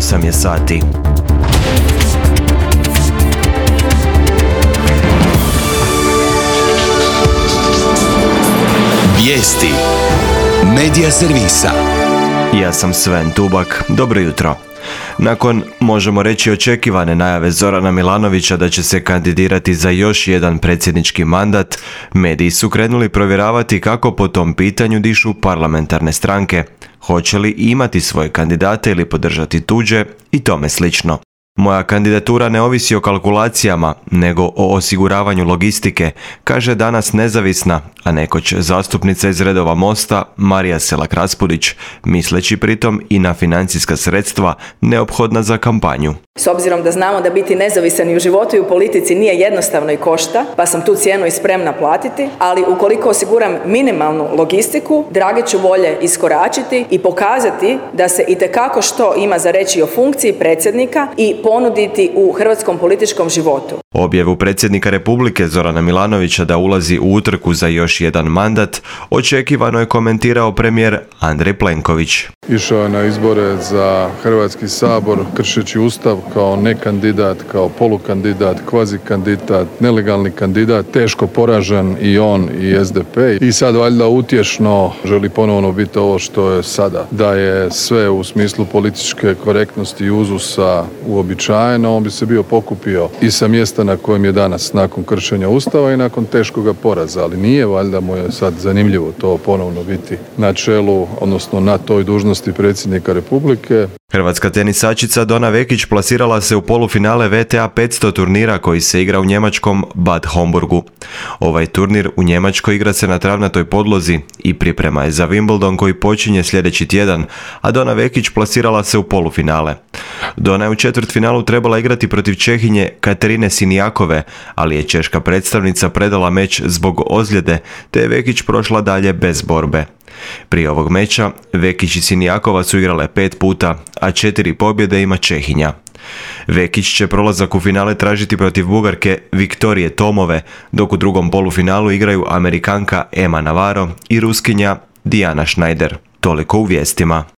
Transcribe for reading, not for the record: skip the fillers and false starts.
8 je sati. Vijesti Medija servisa. Ja sam Sven Tubak, dobro jutro. Nakon, možemo reći, očekivane najave Zorana Milanovića da će se kandidirati za još jedan predsjednički mandat, mediji su krenuli provjeravati kako po tom pitanju dišu parlamentarne stranke, hoće li imati svoje kandidate ili podržati tuđe i tome slično. Moja kandidatura ne ovisi o kalkulacijama, nego o osiguravanju logistike, kaže danas nezavisna, a nekoć zastupnica iz redova Mosta, Marija Selak-Raspudić, misleći pritom i na financijska sredstva neophodna za kampanju. S obzirom da znamo da biti nezavisan i u životu i u politici nije jednostavno i košta, pa sam tu cijenu i spremna platiti, ali ukoliko osiguram minimalnu logistiku, drage ću volje iskoračiti i pokazati da se itekako što ima za reći o funkciji predsjednika i ponuditi u hrvatskom političkom životu. Objavu predsjednika Republike Zorana Milanovića da ulazi u utrku za još jedan mandat očekivano je komentirao premijer Andrej Plenković. Išao je na izbore za Hrvatski sabor kršeći Ustav kao nekandidat, kao polukandidat, kvazikandidat, nelegalni kandidat, teško poražen i on i SDP. I sad valjda utješno želi ponovno biti ovo što je sada. Da je sve u smislu političke korektnosti i uzusa uobičajeno, on bi se bio pokupio i sa mjesta na kojem je danas nakon kršenja Ustava i nakon teškoga poraza. Ali nije valjda mu je sad zanimljivo to ponovno biti na čelu, odnosno na toj dužnosti predsjednika Republike. Hrvatska tenisačica Dona Vekić plasirala se u polufinale WTA 500 turnira koji se igra u njemačkom Bad Homburgu. Ovaj turnir u Njemačkoj igra se na travnatoj podlozi i priprema je za Wimbledon koji počinje sljedeći tjedan, a Dona Vekić plasirala se u polufinale. Dona je u četvrtfinalu trebala igrati protiv Čehinje Katerine Sinijakove, ali je češka predstavnica predala meč zbog ozljede, te je Vekić prošla dalje bez borbe. Prije ovog meča Vekić i Sinijakova su igrale 5 puta, a 4 pobjede ima Čehinja. Vekić će prolazak u finale tražiti protiv Bugarke Viktorije Tomove, dok u drugom polufinalu igraju Amerikanka Emma Navarro i Ruskinja Diana Schneider. Toliko u vijestima.